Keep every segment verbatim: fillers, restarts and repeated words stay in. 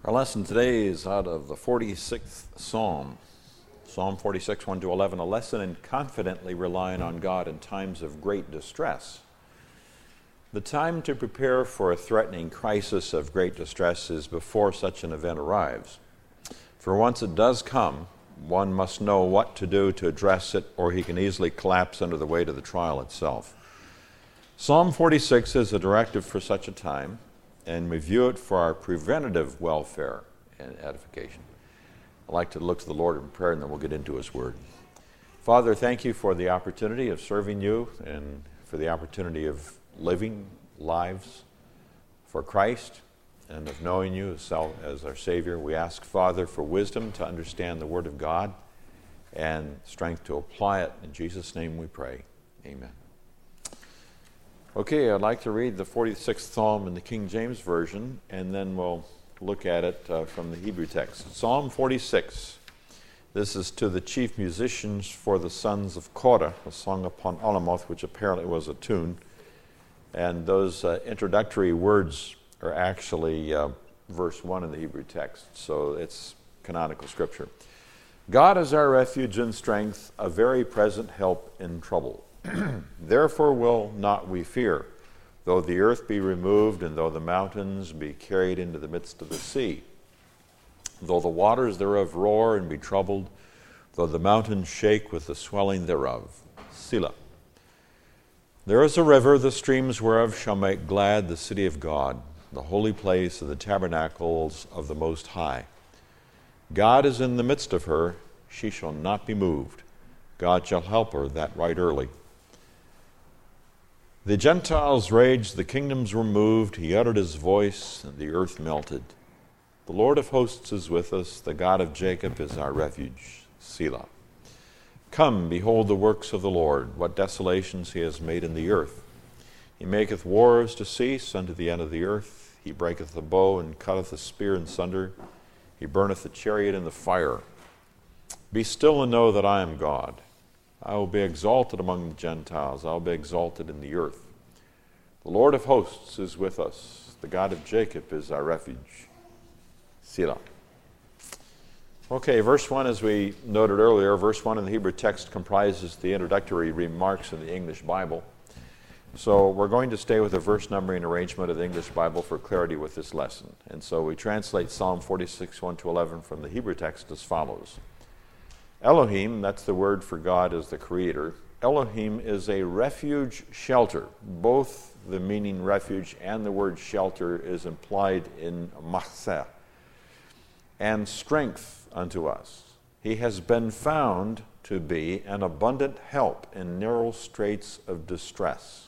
Our lesson today is out of the forty-sixth Psalm, Psalm forty-six, one to eleven, a lesson in confidently relying on God in times of great distress. The time to prepare for a threatening crisis of great distress is before such an event arrives. For once it does come, one must know what to do to address it, or he can easily collapse under the weight of the trial itself. Psalm forty-six is a directive for such a time, and we view it for our preventative welfare and edification. I'd like to look to the Lord in prayer, and then we'll get into His Word. Father, thank you for the opportunity of serving you and for the opportunity of living lives for Christ and of knowing you as our Savior. We ask, Father, for wisdom to understand the Word of God and strength to apply it. In Jesus' name we pray. Amen. Okay, I'd like to read the forty-sixth Psalm in the King James Version, and then we'll look at it uh, from the Hebrew text. Psalm forty-six. This is to the chief musicians for the sons of Korah, a song upon Alamoth, which apparently was a tune. And those uh, introductory words are actually uh, verse one in the Hebrew text, so it's canonical scripture. God is our refuge and strength, a very present help in trouble. Therefore will not we fear, though the earth be removed, and though the mountains be carried into the midst of the sea. Though the waters thereof roar and be troubled, though the mountains shake with the swelling thereof. Selah. There is a river, the streams whereof shall make glad the city of God, the holy place of the tabernacles of the Most High. God is in the midst of her, she shall not be moved. God shall help her that right early. The Gentiles raged, the kingdoms were moved, he uttered his voice, and the earth melted. The Lord of hosts is with us, the God of Jacob is our refuge. Selah. Come, behold the works of the Lord, what desolations he has made in the earth. He maketh wars to cease unto the end of the earth. He breaketh the bow and cutteth the spear in sunder. He burneth the chariot in the fire. Be still and know that I am God. I will be exalted among the Gentiles. I will be exalted in the earth. The Lord of hosts is with us. The God of Jacob is our refuge. Selah. Okay, verse one, as we noted earlier, verse one in the Hebrew text comprises the introductory remarks in the English Bible. So we're going to stay with the verse numbering arrangement of the English Bible for clarity with this lesson. And so we translate Psalm forty-six, one to eleven from the Hebrew text as follows. Elohim, that's the word for God as the creator. Elohim is a refuge shelter. Both the meaning refuge and the word shelter is implied in machzeh. And strength unto us. He has been found to be an abundant help in narrow straits of distress.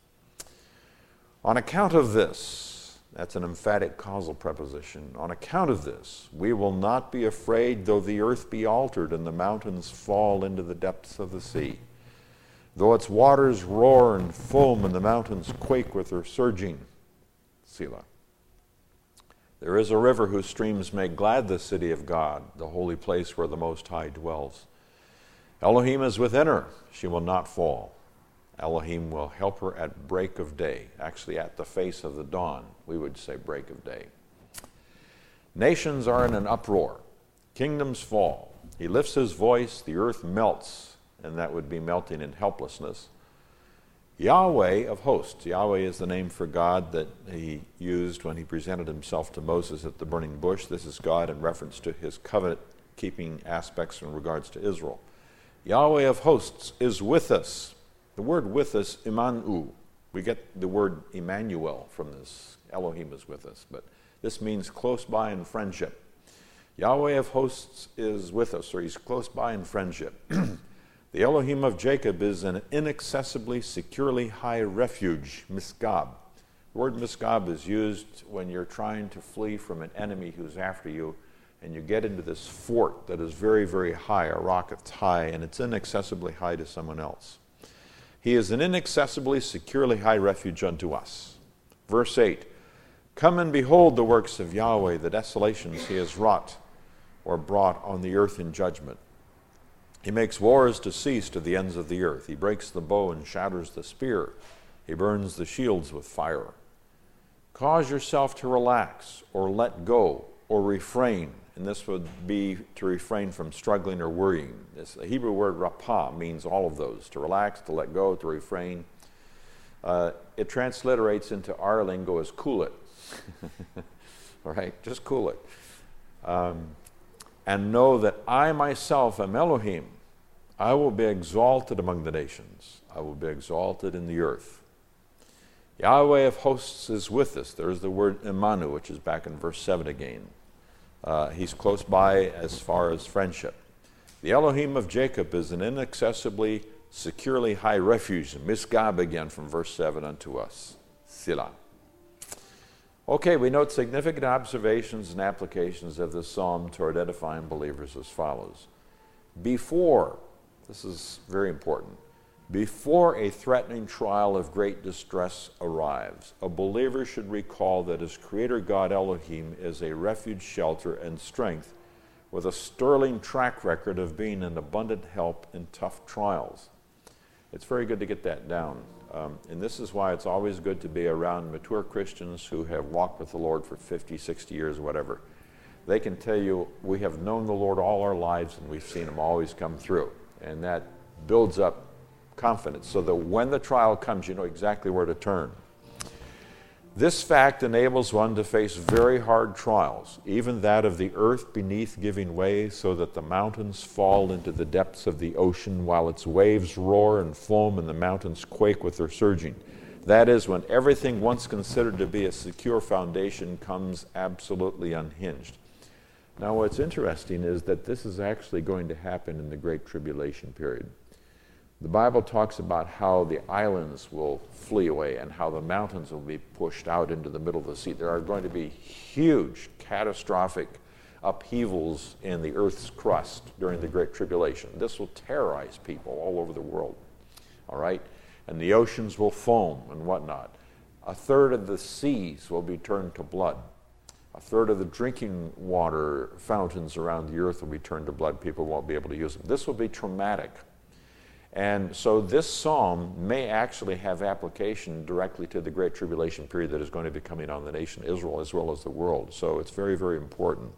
On account of this, that's an emphatic causal preposition. On account of this, we will not be afraid though the earth be altered and the mountains fall into the depths of the sea. Though its waters roar and foam and the mountains quake with their surging. Selah. There is a river whose streams make glad the city of God, the holy place where the Most High dwells. Elohim is within her, she will not fall. Elohim will help her at break of day. Actually, at the face of the dawn, we would say break of day. Nations are in an uproar. Kingdoms fall. He lifts his voice, the earth melts, and that would be melting in helplessness. Yahweh of hosts. Yahweh is the name for God that he used when he presented himself to Moses at the burning bush. This is God in reference to his covenant-keeping aspects in regards to Israel. Yahweh of hosts is with us. The word with us, Imanu. We get the word Emmanuel from this. Elohim is with us, but this means close by in friendship. Yahweh of hosts is with us, or he's close by in friendship. The Elohim of Jacob is an inaccessibly, securely high refuge, Misgab. The word Misgab is used when you're trying to flee from an enemy who's after you, and you get into this fort that is very, very high, a rock that's high, and it's inaccessibly high to someone else. He is an inaccessibly, securely high refuge unto us. Verse eight, come and behold the works of Yahweh, the desolations he has wrought or brought on the earth in judgment. He makes wars to cease to the ends of the earth. He breaks the bow and shatters the spear. He burns the shields with fire. Cause yourself to relax or let go or refrain. And this would be to refrain from struggling or worrying. This, the Hebrew word rapah means all of those, to relax, to let go, to refrain. Uh, it transliterates into our lingo as cool it. All right, just cool it. Um, and know that I myself am Elohim. I will be exalted among the nations. I will be exalted in the earth. Yahweh of hosts is with us. There's the word Imanu, which is back in verse seven again. Uh, he's close by as far as friendship. The Elohim of Jacob is an inaccessibly, securely high refuge. Misgab again from verse seven unto us. Selah. Okay, we note significant observations and applications of this psalm to identifying believers as follows. Before, this is very important, before a threatening trial of great distress arrives, a believer should recall that his Creator God Elohim is a refuge, shelter, and strength with a sterling track record of being an abundant help in tough trials. It's very good to get that down. Um, and this is why it's always good to be around mature Christians who have walked with the Lord for fifty, sixty years, whatever. They can tell you, we have known the Lord all our lives and we've seen Him always come through. And that builds up confidence so that when the trial comes, you know exactly where to turn. This fact enables one to face very hard trials, even that of the earth beneath giving way so that the mountains fall into the depths of the ocean while its waves roar and foam and the mountains quake with their surging. That is, when everything once considered to be a secure foundation comes absolutely unhinged. Now, what's interesting is that this is actually going to happen in the Great Tribulation period. The Bible talks about how the islands will flee away and how the mountains will be pushed out into the middle of the sea. There are going to be huge, catastrophic upheavals in the earth's crust during the Great Tribulation. This will terrorize people all over the world, all right? And the oceans will foam and whatnot. A third of the seas will be turned to blood. A third of the drinking water fountains around the earth will be turned to blood. People won't be able to use them. This will be traumatic. And so this psalm may actually have application directly to the Great Tribulation period that is going to be coming on the nation Israel as well as the world. So it's very, very important.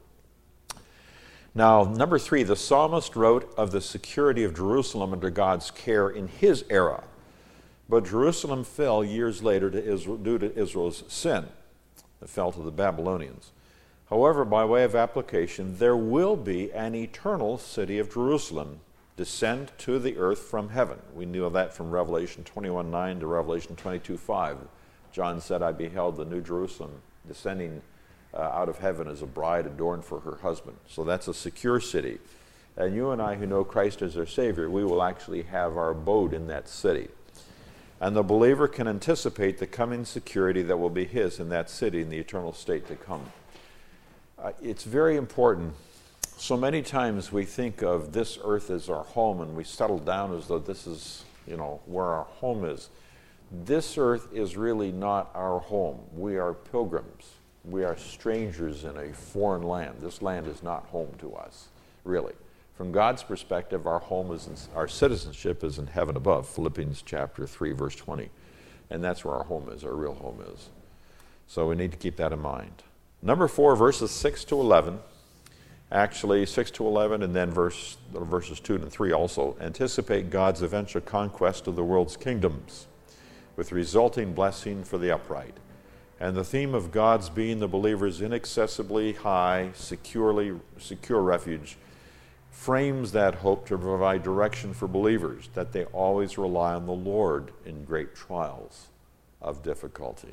Now, number three, the psalmist wrote of the security of Jerusalem under God's care in his era. But Jerusalem fell years later to Israel, due to Israel's sin. It fell to the Babylonians. However, by way of application, there will be an eternal city of Jerusalem descend to the earth from heaven. We knew that from Revelation twenty-one nine to Revelation twenty-two five. John said, I beheld the new Jerusalem descending uh, out of heaven as a bride adorned for her husband. So that's a secure city. And you and I who know Christ as our Savior, we will actually have our abode in that city. And the believer can anticipate the coming security that will be his in that city in the eternal state to come. Uh, it's very important. So many times we think of this earth as our home and we settle down as though this is, you know, where our home is. This earth is really not our home. We are pilgrims. We are strangers in a foreign land. This land is not home to us, really. From God's perspective, our home is, in, our citizenship is in heaven above, Philippians chapter three, verse twenty. And that's where our home is, our real home is. So we need to keep that in mind. Number four, verses six to eleven. Actually, six to eleven and then verse, verses two and three also anticipate God's eventual conquest of the world's kingdoms with resulting blessing for the upright. And the theme of God's being the believer's inaccessibly high, securely secure refuge frames that hope to provide direction for believers, that they always rely on the Lord in great trials of difficulty.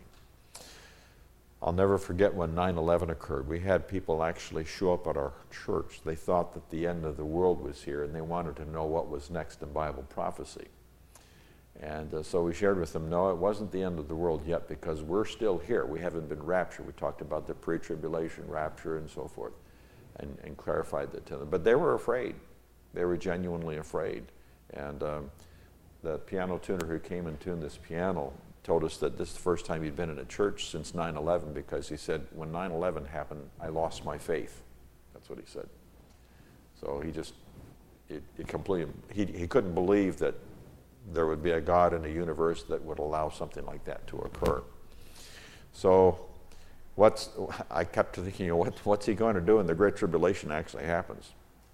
I'll never forget when nine eleven occurred. We had people actually show up at our church. They thought that the end of the world was here, and they wanted to know what was next in Bible prophecy. And uh, so we shared with them, no, it wasn't the end of the world yet, because we're still here. We haven't been raptured. We talked about the pre-tribulation rapture and so forth, and, and clarified that to them. But they were afraid. They were genuinely afraid. And um, the piano tuner who came and tuned this piano told us that this is the first time he'd been in a church since nine eleven, because he said, when nine eleven happened, I lost my faith. That's what he said. So he just, it, it completely, he, he couldn't believe that there would be a God in a universe that would allow something like that to occur. So what's, I kept thinking, you know, what, what's he going to do when the Great Tribulation actually happens?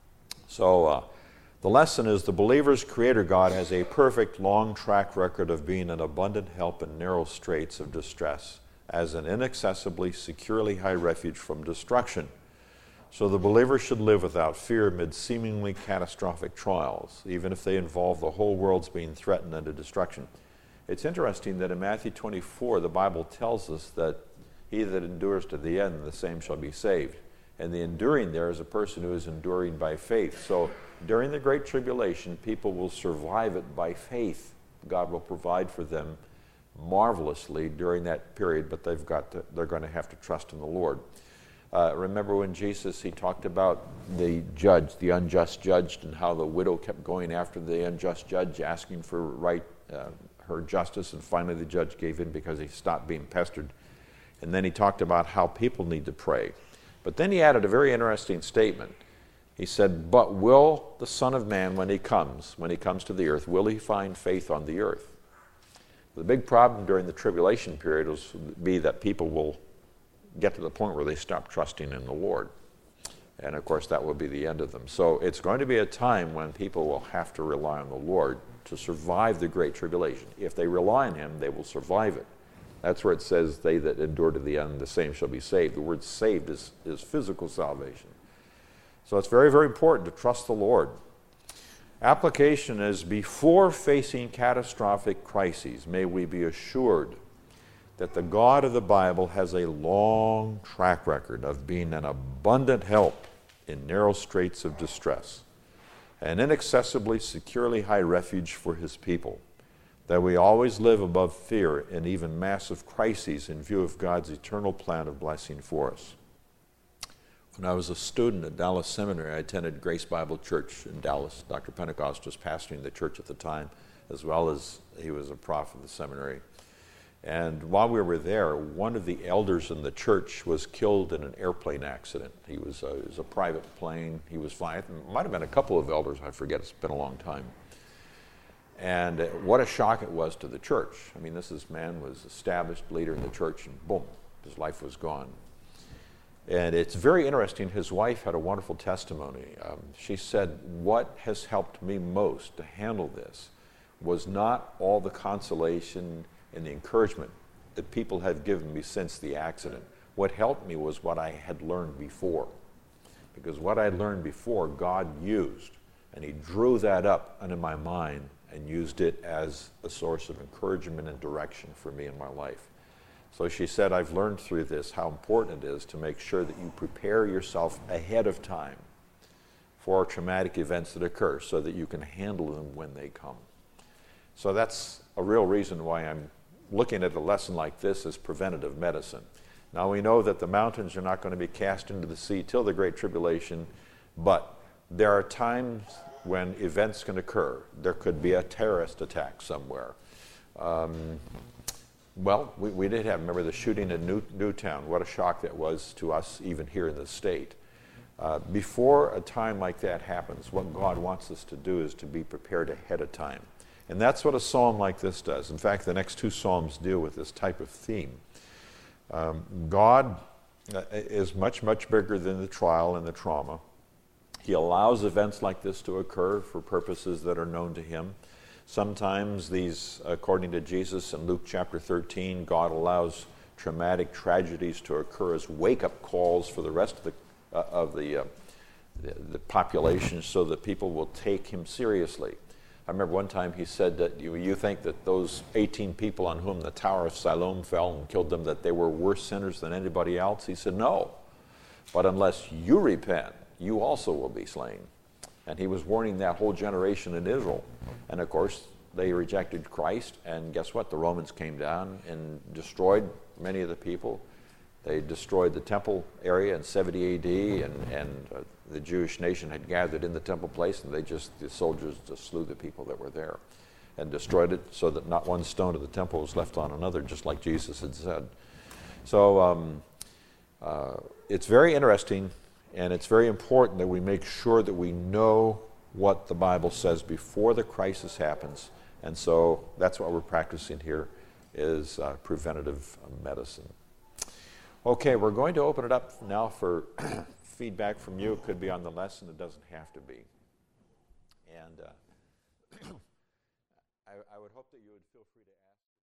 So uh, the lesson is the believer's Creator God has a perfect long track record of being an abundant help in narrow straits of distress, as an inaccessibly, securely high refuge from destruction. So the believer should live without fear amid seemingly catastrophic trials, even if they involve the whole world's being threatened unto destruction. It's interesting that in Matthew twenty-four, the Bible tells us that he that endures to the end, the same shall be saved. And the enduring there is a person who is enduring by faith. So during the Great Tribulation, people will survive it by faith. God will provide for them marvelously during that period, but they've got to, they're going to have to trust in the Lord. Uh, remember when Jesus, he talked about the judge, the unjust judge, and how the widow kept going after the unjust judge, asking for right, uh, her justice, and finally the judge gave in because he stopped being pestered. And then he talked about how people need to pray. But then he added a very interesting statement. He said, but will the Son of Man, when he comes, when he comes to the earth, will he find faith on the earth? The big problem during the tribulation period will be that people will get to the point where they stop trusting in the Lord. And of course, that will be the end of them. So it's going to be a time when people will have to rely on the Lord to survive the Great Tribulation. If they rely on him, they will survive it. That's where it says, they that endure to the end, the same shall be saved. The word saved is, is physical salvation. So it's very, very important to trust the Lord. Application is, before facing catastrophic crises, may we be assured that the God of the Bible has a long track record of being an abundant help in narrow straits of distress, an inaccessibly securely high refuge for his people, that we always live above fear and even massive crises in view of God's eternal plan of blessing for us. When I was a student at Dallas Seminary, I attended Grace Bible Church in Dallas. Doctor Pentecost was pastoring the church at the time, as well as he was a prof of the seminary. And while we were there, one of the elders in the church was killed in an airplane accident. He was a, it was a private plane. He was flying. It might have been a couple of elders. I forget. It's been a long time. And what a shock it was to the church. I mean, this is, man was established leader in the church, and boom, his life was gone. And it's very interesting. His wife had a wonderful testimony. Um, she said, what has helped me most to handle this was not all the consolation and the encouragement that people have given me since the accident. What helped me was what I had learned before. Because what I had learned before, God used, and he drew that up into my mind and used it as a source of encouragement and direction for me in my life. So she said, I've learned through this how important it is to make sure that you prepare yourself ahead of time for traumatic events that occur so that you can handle them when they come. So that's a real reason why I'm looking at a lesson like this as preventative medicine. Now we know that the mountains are not going to be cast into the sea till the Great Tribulation, but there are times when events can occur. There could be a terrorist attack somewhere. Um, well, we, we did have, remember the shooting in New, Newtown, what a shock that was to us even here in the state. Uh, before a time like that happens, what God wants us to do is to be prepared ahead of time. And that's what a psalm like this does. In fact, the next two psalms deal with this type of theme. Um, God is much, much bigger than the trial and the trauma. He allows events like this to occur for purposes that are known to him. Sometimes these, according to Jesus in Luke chapter thirteen, God allows traumatic tragedies to occur as wake-up calls for the rest of the, uh, of the, uh, the, the population so that people will take him seriously. I remember one time he said that you, you think that those eighteen people on whom the Tower of Siloam fell and killed them, that they were worse sinners than anybody else? He said, no. But unless you repent, you also will be slain. And he was warning that whole generation in Israel. And of course, they rejected Christ, and guess what? The Romans came down and destroyed many of the people. They destroyed the temple area in seventy A D, and, and uh, the Jewish nation had gathered in the temple place, and they just, the soldiers just slew the people that were there and destroyed it so that not one stone of the temple was left on another, just like Jesus had said. So um, uh, it's very interesting, and it's very important that we make sure that we know what the Bible says before the crisis happens. And so that's what we're practicing here, is uh, preventative medicine. Okay, we're going to open it up now for feedback from you. It could be on the lesson. It doesn't have to be. And uh, I, I would hope that you would feel free to ask.